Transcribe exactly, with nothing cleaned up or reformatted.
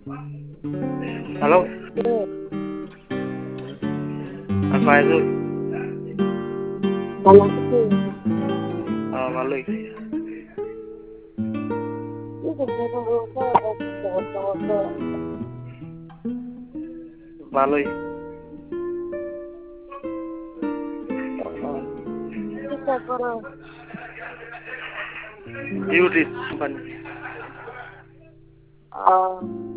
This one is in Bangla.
হ্যালো, হুম, আর ফায়জুল? ভালো আছি। হ্যাঁ, ভালোই। এই যে বেতন বলছে, বলতে বলতে ভালোই। চিন্তা করো। Duty company. আহ